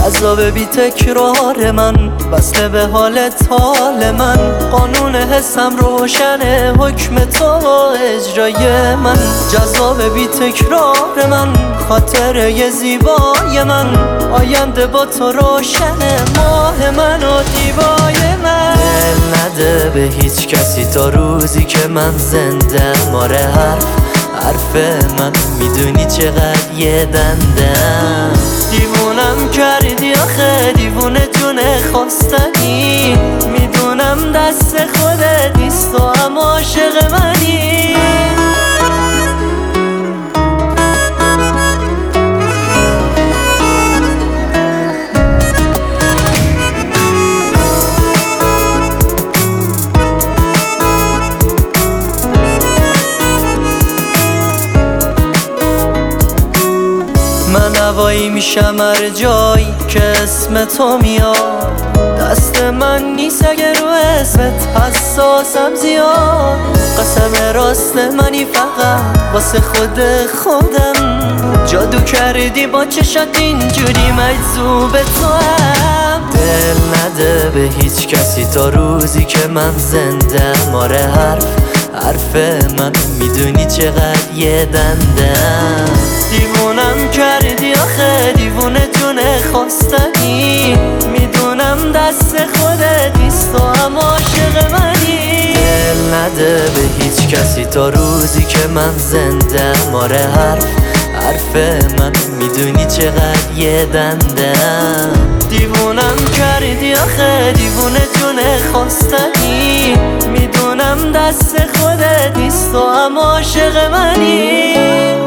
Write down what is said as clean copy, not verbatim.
جذاب بی تکرار من، وصله به حال حال من. قانون حسم روشنه، حکم تو اجرای من. جذاب بی تکرار من، خاطره زیبای من. آینده با تو روشنه، ماه من و دیبای من. دل نده به هیچ کسی تا روزی که من زنده. ماره حرف من میدونی چقدر یه دندم. دیوونم کردی آخه، دیوونه جون خواستنی. میدونم دست خودت نیست و هم عاشق منی. من هوایی میشم هر جایی که اسم تو میاد. دست من نیست اگه رو اسمت حساسم زیاد. قسم راست منی فقط واسه خودم. جادو کردی با چشات اینجوری مجذوب تو هم. دل نده به هیچ کسی تا روزی که من زنده. ماره حرف من میدونی چقدر یه دندم. دیوونم کردی آخه، دیوونه جون خواستنی. میدونم دست خودت نیست و هم عاشق منی. دل نده به هیچ کسی تا روزی که من زنده. ماره حرف من میدونی چقدر یه دندم. دیوونم کردی آخه، دیوونه جون خواستنی. میدونم دست خودت نیست و هم عاشق منی.